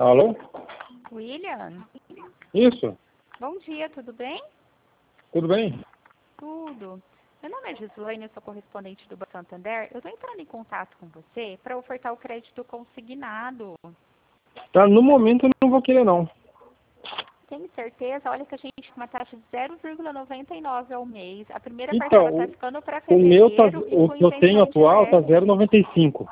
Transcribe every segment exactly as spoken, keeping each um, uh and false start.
Alô? William? Isso? Bom dia, tudo bem? Tudo bem? Tudo. Meu nome é Gislaine, eu sou correspondente do Banco Santander. Eu estou entrando em contato com você para ofertar o crédito consignado. Tá, no momento eu não vou querer não. Tem certeza? Olha que a gente tem uma taxa de zero vírgula noventa e nove ao mês. A primeira Então, parcela está o, ficando para o meu tá, fevereiro e o com que eu tenho isenção de atual tá L E V. zero vírgula noventa e cinco.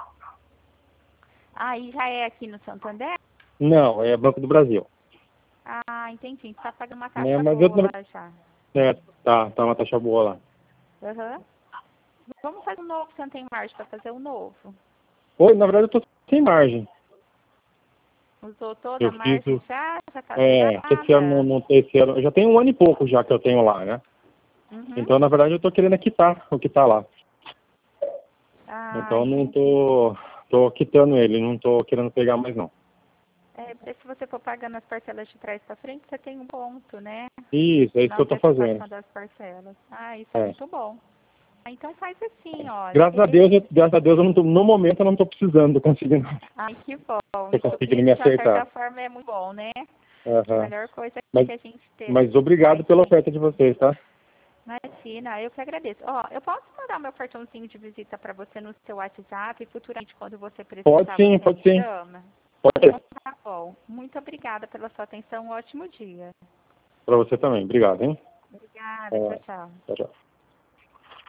Aí já é aqui no Santander? Não, é Banco do Brasil. Ah, entendi. Você está pagando uma Né, taxa mas eu boa não- lá já. é, tá, tá uma taxa boa lá. Aham. Vamos fazer um novo, você não tem margem para fazer um novo. Oi, na verdade eu tô sem margem. Usou toda Eu a fiz margem o. já? Já está É, esse ano não, zerada? não esse ano. Já tem um ano e pouco já que eu tenho lá, né? Uhum. Então, na verdade, eu tô querendo quitar o que tá lá. Ah, Então não entendi. tô. tô quitando ele, não tô querendo pegar mais não. É, porque se você for pagando as parcelas de trás para frente, você tem um ponto, né? Isso, é isso Na que eu tô fazendo. antecipação das parcelas. Ah, isso é É. muito bom. Ah, então faz assim, olha. Graças a Deus, eu- graças a Deus, eu não tô, no momento eu não tô precisando conseguir nada. Ai, que bom. Tô Isso, conseguindo isso, me de uma certa acertar. forma, é muito bom, né? A Aham. melhor coisa Mas, que a gente tem. mas obrigado Ai, pela sim. oferta de vocês, tá? Imagina, eu que agradeço. Ó, eu posso mandar meu cartãozinho de visita para você no seu WhatsApp e futuramente, quando você Pode precisar, sim, você me pode sim. chama? Pode Então ser. tá bom. Muito obrigada pela sua atenção. Um ótimo dia. Pra você também. Obrigado, hein? Obrigada. Tchau, É, tchau. tchau, tchau.